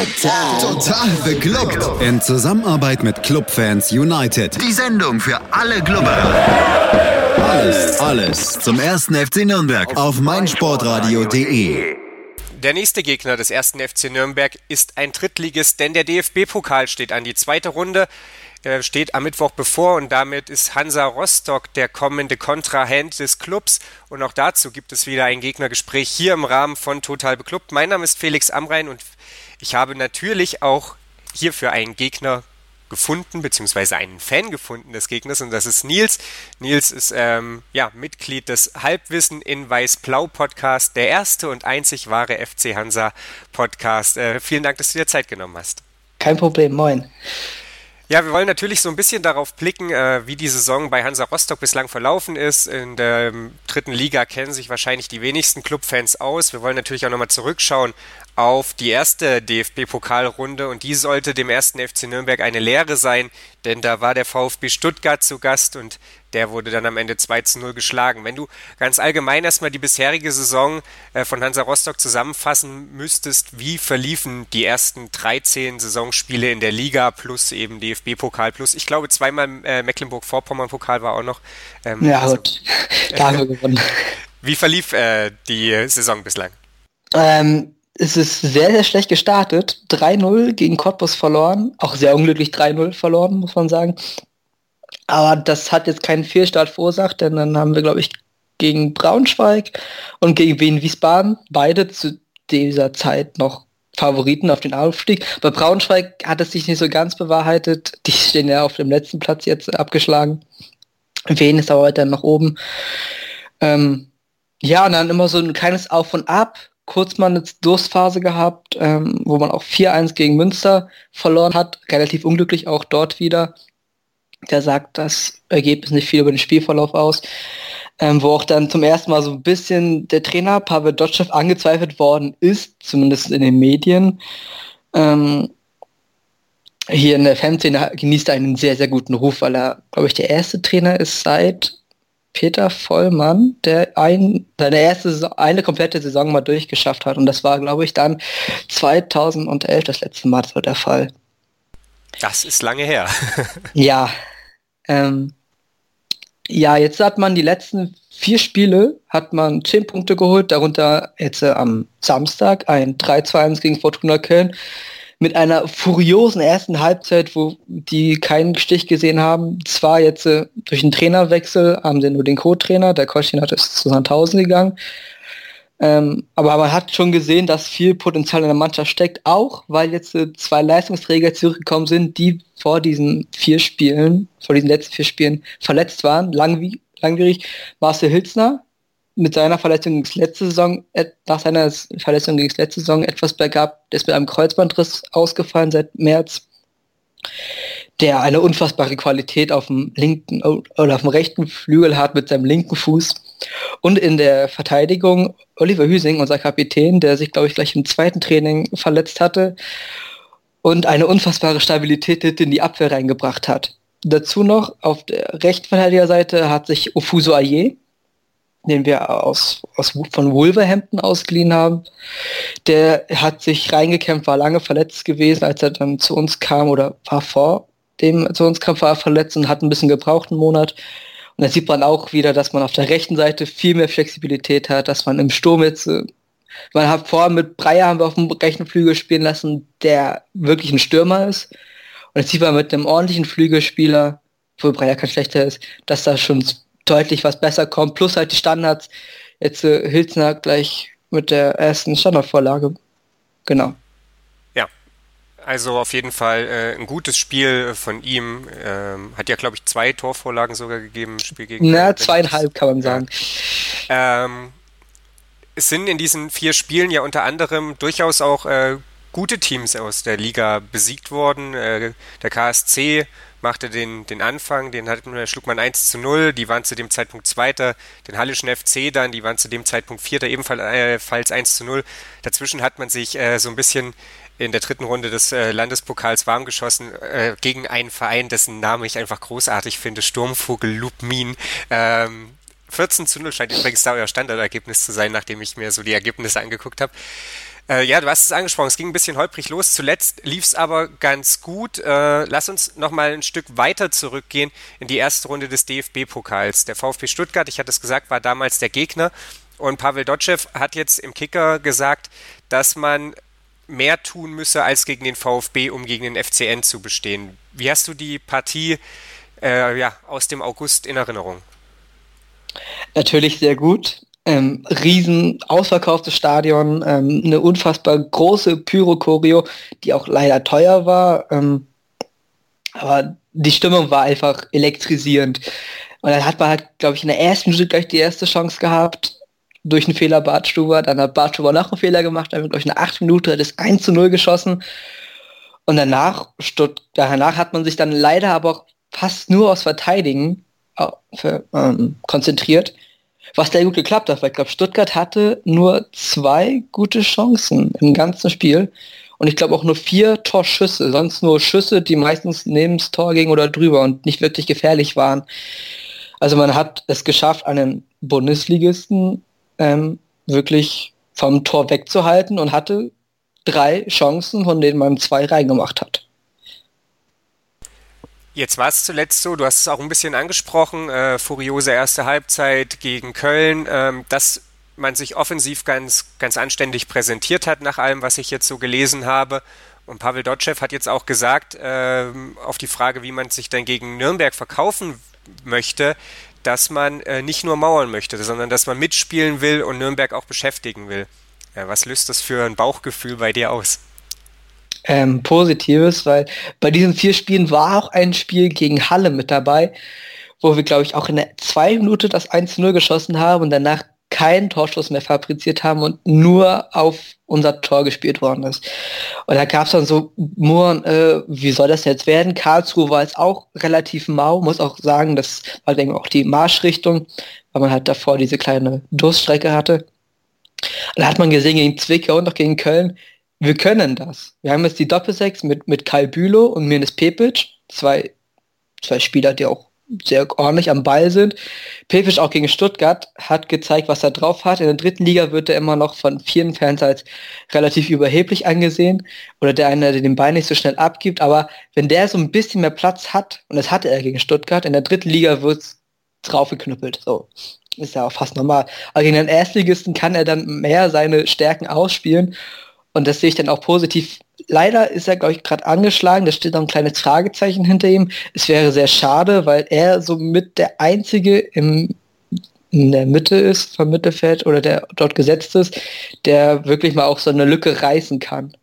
Total beglückt. In Zusammenarbeit mit Clubfans United. Die Sendung für alle Glubber. Alles zum 1. FC Nürnberg auf meinsportradio.de. Der nächste Gegner des 1. FC Nürnberg ist ein Drittligist, denn der DFB-Pokal steht an. Die zweite Runde steht am Mittwoch bevor und damit ist Hansa Rostock der kommende Kontrahent des Clubs. Und auch dazu gibt es wieder ein Gegnergespräch hier im Rahmen von Total Beklubbt. Mein Name ist Felix Amrain und ich habe natürlich auch hierfür einen Gegner gefunden, beziehungsweise einen Fan gefunden des Gegners, und das ist Nils. Nils ist Mitglied des Halbwissen in Weiß-Blau Podcast, der erste und einzig wahre FC Hansa Podcast. Vielen Dank, dass du dir Zeit genommen hast. Kein Problem, moin. Ja, wir wollen natürlich so ein bisschen darauf blicken, wie die Saison bei Hansa Rostock bislang verlaufen ist. In der dritten Liga kennen sich wahrscheinlich die wenigsten Clubfans aus. Wir wollen natürlich auch nochmal zurückschauen auf die erste DFB-Pokalrunde, und die sollte dem 1. FC Nürnberg eine Lehre sein, denn da war der VfB Stuttgart zu Gast und der wurde dann am Ende 2-0 geschlagen. Wenn du ganz allgemein erstmal die bisherige Saison von Hansa Rostock zusammenfassen müsstest, wie verliefen die ersten 13 Saisonspiele in der Liga plus eben DFB-Pokal plus, ich glaube, zweimal Mecklenburg-Vorpommern-Pokal war auch noch. Gut, da haben wir gewonnen. Wie verlief die Saison bislang? Es ist sehr, sehr schlecht gestartet. 3-0 gegen Cottbus verloren. Auch sehr unglücklich 3-0 verloren, muss man sagen. Aber das hat jetzt keinen Fehlstart verursacht, denn dann haben wir, glaube ich, gegen Braunschweig und gegen Wien Wiesbaden, beide zu dieser Zeit noch Favoriten auf den Aufstieg. Bei Braunschweig hat es sich nicht so ganz bewahrheitet. Die stehen ja auf dem letzten Platz jetzt abgeschlagen. Wien ist aber weiter nach oben. Und dann immer so ein kleines Auf und Ab. Kurz mal eine Durstphase gehabt, wo man auch 4-1 gegen Münster verloren hat. Relativ unglücklich auch dort wieder. Da sagt das Ergebnis nicht viel über den Spielverlauf aus. Wo auch dann zum ersten Mal so ein bisschen der Trainer Pavel Dotschew angezweifelt worden ist, zumindest in den Medien. Hier in der Fanszene genießt er einen sehr, sehr guten Ruf, weil er, glaube ich, der erste Trainer ist seit Peter Vollmann, der eine komplette Saison mal durchgeschafft hat. Und das war, glaube ich, dann 2011 das letzte Mal so der Fall. Das ist lange her. Ja. Jetzt hat man die letzten 4 Spiele, hat man 10 Punkte geholt, darunter jetzt am Samstag ein 3-2-1 gegen Fortuna Köln. Mit einer furiosen ersten Halbzeit, wo die keinen Stich gesehen haben. Zwar jetzt durch den Trainerwechsel haben sie nur den Co-Trainer, der Koschinat ist zu Sandhausen gegangen. Aber man hat schon gesehen, dass viel Potenzial in der Mannschaft steckt, auch weil jetzt 2 Leistungsträger zurückgekommen sind, die vor diesen letzten 4 Spielen verletzt waren. Langwierig Marcel Hilsner mit seiner Verletzung nach seiner Verletzung gegen letzte Saison etwas bergab, der ist mit einem Kreuzbandriss ausgefallen seit März, der eine unfassbare Qualität auf dem rechten Flügel hat mit seinem linken Fuß. Und in der Verteidigung Oliver Hüsing, unser Kapitän, der sich, glaube ich, gleich im zweiten Training verletzt hatte und eine unfassbare Stabilität in die Abwehr reingebracht hat. Dazu noch auf der rechten Verteidigerseite hat sich Ofuso Aye, den wir von Wolverhampton ausgeliehen haben. Der hat sich reingekämpft, war lange verletzt gewesen, als er dann zu uns kam, oder war vor dem zu uns kam, war er verletzt und hat ein bisschen gebraucht, einen Monat. Und da sieht man auch wieder, dass man auf der rechten Seite viel mehr Flexibilität hat, dass man im Sturm jetzt, man hat vorher mit Breyer haben wir auf dem rechten Flügel spielen lassen, der wirklich ein Stürmer ist. Und jetzt sieht man mit einem ordentlichen Flügelspieler, obwohl Breyer kein schlechter ist, dass da schon deutlich was besser kommt, plus halt die Standards. Jetzt Hilsner gleich mit der ersten Standardvorlage. Genau. Ja, also auf jeden Fall ein gutes Spiel von ihm. Hat ja, glaube ich, 2 Torvorlagen sogar gegeben im Spiel gegen... 2,5 kann man sagen. Es sind in diesen 4 Spielen ja unter anderem durchaus auch gute Teams aus der Liga besiegt worden. Der KSC machte den Anfang, schlug man 1-0, die waren zu dem Zeitpunkt Zweiter, den Hallischen FC dann, die waren zu dem Zeitpunkt Vierter, ebenfalls 1-0. Dazwischen hat man sich so ein bisschen in der dritten Runde des Landespokals warm geschossen gegen einen Verein, dessen Namen ich einfach großartig finde, Sturmvogel Lubmin. 14-0 scheint übrigens da euer Standardergebnis zu sein, nachdem ich mir so die Ergebnisse angeguckt habe. Ja, du hast es angesprochen, es ging ein bisschen holprig los. Zuletzt lief es aber ganz gut. Lass uns nochmal ein Stück weiter zurückgehen in die erste Runde des DFB-Pokals. Der VfB Stuttgart, ich hatte es gesagt, war damals der Gegner. Und Pavel Dotschew hat jetzt im Kicker gesagt, dass man mehr tun müsse als gegen den VfB, um gegen den FCN zu bestehen. Wie hast du die Partie aus dem August in Erinnerung? Natürlich sehr gut. Riesen ausverkauftes Stadion, eine unfassbar große Pyro-Choreo, die auch leider teuer war. Aber die Stimmung war einfach elektrisierend. Und dann hat man halt, glaube ich, in der ersten Minute gleich die erste Chance gehabt, durch einen Fehler Bartstuber. Dann hat Bartstuber noch einen Fehler gemacht, dann, glaube ich, in der 8. Minute das 1:0 geschossen. Und danach hat man sich dann leider aber auch fast nur aufs Verteidigen konzentriert, was sehr gut geklappt hat, weil ich glaube, Stuttgart hatte nur 2 gute Chancen im ganzen Spiel und ich glaube auch nur 4 Torschüsse, sonst nur Schüsse, die meistens neben das Tor gingen oder drüber und nicht wirklich gefährlich waren. Also man hat es geschafft, einen Bundesligisten wirklich vom Tor wegzuhalten und hatte 3 Chancen, von denen man 2 reingemacht hat. Jetzt war es zuletzt so, du hast es auch ein bisschen angesprochen, furiose erste Halbzeit gegen Köln, dass man sich offensiv ganz, ganz anständig präsentiert hat, nach allem, was ich jetzt so gelesen habe. Und Pavel Dotschew hat jetzt auch gesagt, auf die Frage, wie man sich dann gegen Nürnberg verkaufen möchte, dass man nicht nur mauern möchte, sondern dass man mitspielen will und Nürnberg auch beschäftigen will. Was löst das für ein Bauchgefühl bei dir aus? Positives, weil bei diesen 4 Spielen war auch ein Spiel gegen Halle mit dabei, wo wir, glaube ich, auch in der 2. Minute das 1:0 geschossen haben und danach keinen Torschuss mehr fabriziert haben und nur auf unser Tor gespielt worden ist. Und da gab es dann so Murren, wie soll das jetzt werden? Karlsruhe war jetzt auch relativ mau, muss auch sagen, das war, denke ich, auch die Marschrichtung, weil man halt davor diese kleine Durststrecke hatte. Und da hat man gesehen, gegen Zwickau und auch gegen Köln, wir können das. Wir haben jetzt die Doppelsechs mit Kai Bülow und Mirnes Pepic, zwei Spieler, die auch sehr ordentlich am Ball sind. Pepic auch gegen Stuttgart hat gezeigt, was er drauf hat. In der 3. Liga wird er immer noch von vielen Fans als relativ überheblich angesehen oder der eine, der den Ball nicht so schnell abgibt. Aber wenn der so ein bisschen mehr Platz hat, und das hatte er gegen Stuttgart, in der 3. Liga wird's draufgeknüppelt. So. Ist ja auch fast normal. Aber gegen den Erstligisten kann er dann mehr seine Stärken ausspielen. Und das sehe ich dann auch positiv. Leider ist er, glaube ich, gerade angeschlagen. Da steht noch ein kleines Fragezeichen hinter ihm. Es wäre sehr schade, weil er somit der Einzige in der Mitte ist, vom Mittelfeld oder der dort gesetzt ist, der wirklich mal auch so eine Lücke reißen kann.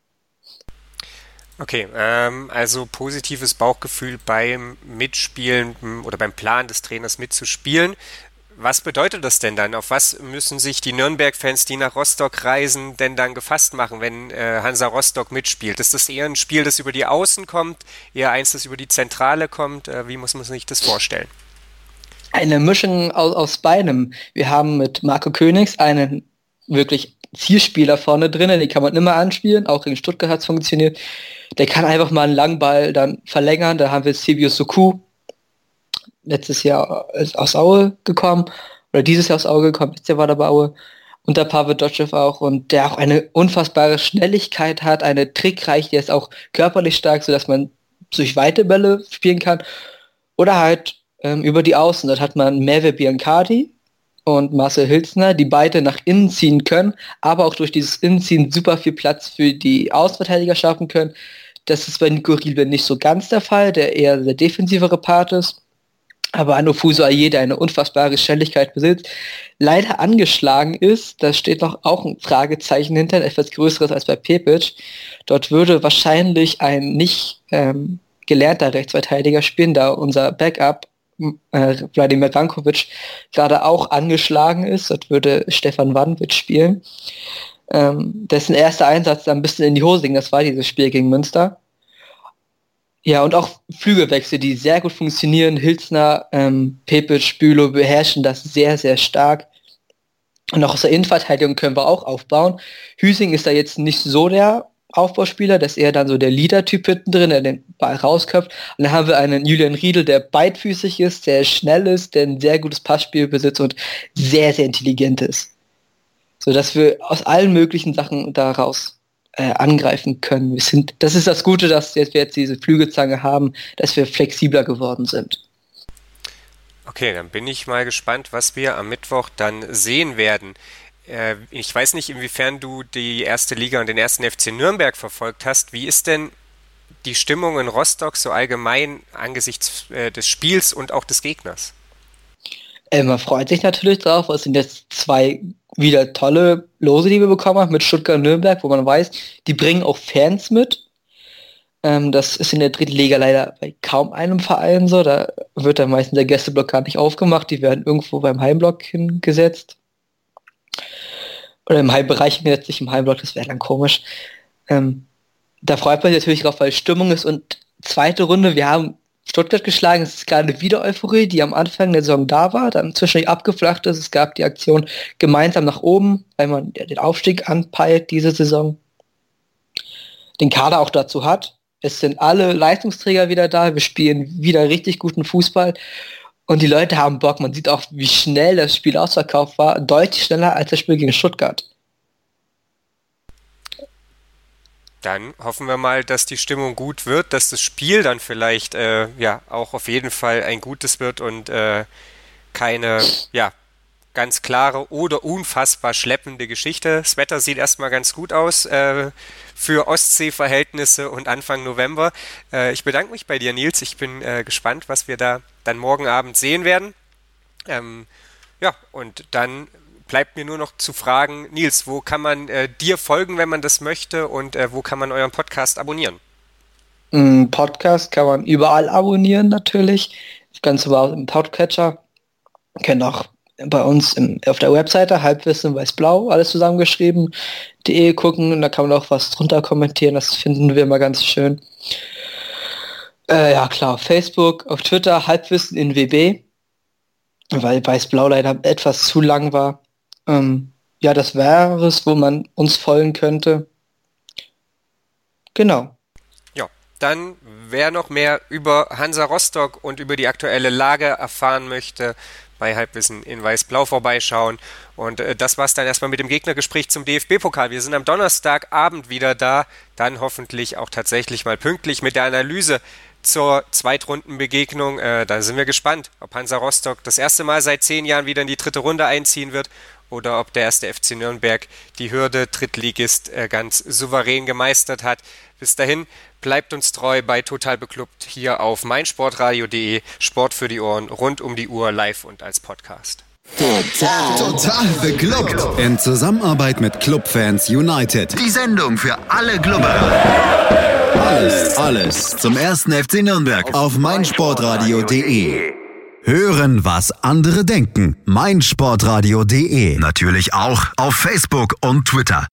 Okay, also positives Bauchgefühl beim Mitspielen oder beim Plan des Trainers mitzuspielen. Was bedeutet das denn dann? Auf was müssen sich die Nürnberg-Fans, die nach Rostock reisen, denn dann gefasst machen, wenn Hansa Rostock mitspielt? Ist das eher ein Spiel, das über die Außen kommt, eher eins, das über die Zentrale kommt? Wie muss man sich das vorstellen? Eine Mischung aus beidem. Wir haben mit Marco Königs einen wirklich Zielspieler vorne drin, den kann man immer anspielen, auch gegen Stuttgart hat es funktioniert. Der kann einfach mal einen langen Ball dann verlängern. Da haben wir Silvio Soku, letztes Jahr aus Aue gekommen, oder dieses Jahr aus Aue gekommen, letztes Jahr war der bei Aue, und der Pavel Dotschew auch, und der auch eine unfassbare Schnelligkeit hat, eine Trickreich, der ist auch körperlich stark, sodass man durch weite Bälle spielen kann, oder halt über die Außen. Dort hat man Merve Biancardi und Marcel Hilsner, die beide nach innen ziehen können, aber auch durch dieses Innenziehen super viel Platz für die Außenverteidiger schaffen können. Das ist bei Nico Riedle nicht so ganz der Fall, der eher der defensivere Part ist. Aber Anofuso Aye, der eine unfassbare Schnelligkeit besitzt, leider angeschlagen ist. Da steht noch auch ein Fragezeichen hinter, etwas größeres als bei Pepic. Dort würde wahrscheinlich ein nicht gelernter Rechtsverteidiger spielen, da unser Backup Vladimir Rankovic gerade auch angeschlagen ist. Dort würde Stefan Wanwitz spielen. Dessen erster Einsatz dann ein bisschen in die Hose ging, das war dieses Spiel gegen Münster. Ja, und auch Flügelwechsel, die sehr gut funktionieren. Hilsner, Pepic, Bülow beherrschen das sehr, sehr stark. Und auch aus der Innenverteidigung können wir auch aufbauen. Hüsing ist da jetzt nicht so der Aufbauspieler, das ist eher dann so der Leader-Typ hinten drin, der den Ball rausköpft. Und dann haben wir einen Julian Riedl, der beidfüßig ist, der schnell ist, der ein sehr gutes Passspiel besitzt und sehr, sehr intelligent ist. sodass wir aus allen möglichen Sachen daraus angreifen können. Das ist das Gute, dass wir jetzt diese Flügelzange haben, dass wir flexibler geworden sind. Okay, dann bin ich mal gespannt, was wir am Mittwoch dann sehen werden. Ich weiß nicht, inwiefern du die erste Liga und den ersten FC Nürnberg verfolgt hast. Wie ist denn die Stimmung in Rostock so allgemein angesichts des Spiels und auch des Gegners? Man freut sich natürlich drauf. Es sind jetzt 2 wieder tolle Lose, die wir bekommen haben, mit Stuttgart und Nürnberg, wo man weiß, die bringen auch Fans mit. Das ist in der dritten Liga leider bei kaum einem Verein so. Da wird dann meistens der Gästeblock gar nicht aufgemacht. Die werden irgendwo beim Heimblock hingesetzt. Oder im Heimbereich hingesetzt, nicht im Heimblock, das wäre dann komisch. Da freut man sich natürlich drauf, weil Stimmung ist. Und zweite Runde, wir haben Stuttgart geschlagen, es ist gerade wieder Euphorie, die am Anfang der Saison da war, dann zwischendurch abgeflacht ist. Es gab die Aktion gemeinsam nach oben, weil man den Aufstieg anpeilt diese Saison. Den Kader auch dazu hat. Es sind alle Leistungsträger wieder da, wir spielen wieder richtig guten Fußball und die Leute haben Bock. Man sieht auch, wie schnell das Spiel ausverkauft war, deutlich schneller als das Spiel gegen Stuttgart. Dann hoffen wir mal, dass die Stimmung gut wird, dass das Spiel dann vielleicht auch auf jeden Fall ein gutes wird und keine ganz klare oder unfassbar schleppende Geschichte. Das Wetter sieht erstmal ganz gut aus für Ostsee-Verhältnisse und Anfang November. Ich bedanke mich bei dir, Nils. Ich bin gespannt, was wir da dann morgen Abend sehen werden. Und dann bleibt mir nur noch zu fragen, Nils, wo kann man dir folgen, wenn man das möchte, und wo kann man euren Podcast abonnieren? Podcast kann man überall abonnieren natürlich. Das Ganze war im Podcatcher. Können auch bei uns auf der Webseite Halbwissen Weiß-Blau, alles zusammengeschrieben, .de gucken, und da kann man auch was drunter kommentieren, das finden wir immer ganz schön. Klar, auf Facebook, auf Twitter, Halbwissen in WB, weil Weiß-Blau leider etwas zu lang war. Das wäre es, wo man uns folgen könnte. Genau. Ja, dann wer noch mehr über Hansa Rostock und über die aktuelle Lage erfahren möchte, bei Halbwissen in Weiß-Blau vorbeischauen. Und das war's dann erstmal mit dem Gegnergespräch zum DFB-Pokal. Wir sind am Donnerstagabend wieder da, dann hoffentlich auch tatsächlich mal pünktlich mit der Analyse zur Zweitrundenbegegnung. Da sind wir gespannt, ob Hansa Rostock das erste Mal seit 10 Jahren wieder in die 3. Runde einziehen wird oder ob der erste FC Nürnberg die Hürde Drittligist ganz souverän gemeistert hat. Bis dahin, bleibt uns treu bei Total Beklubbt hier auf meinsportradio.de. Sport für die Ohren, rund um die Uhr, live und als Podcast. Total Beklubbt. In Zusammenarbeit mit Clubfans United. Die Sendung für alle Glubber. Alles zum ersten FC Nürnberg auf meinsportradio.de. Hören, was andere denken. meinsportradio.de. Natürlich auch auf Facebook und Twitter.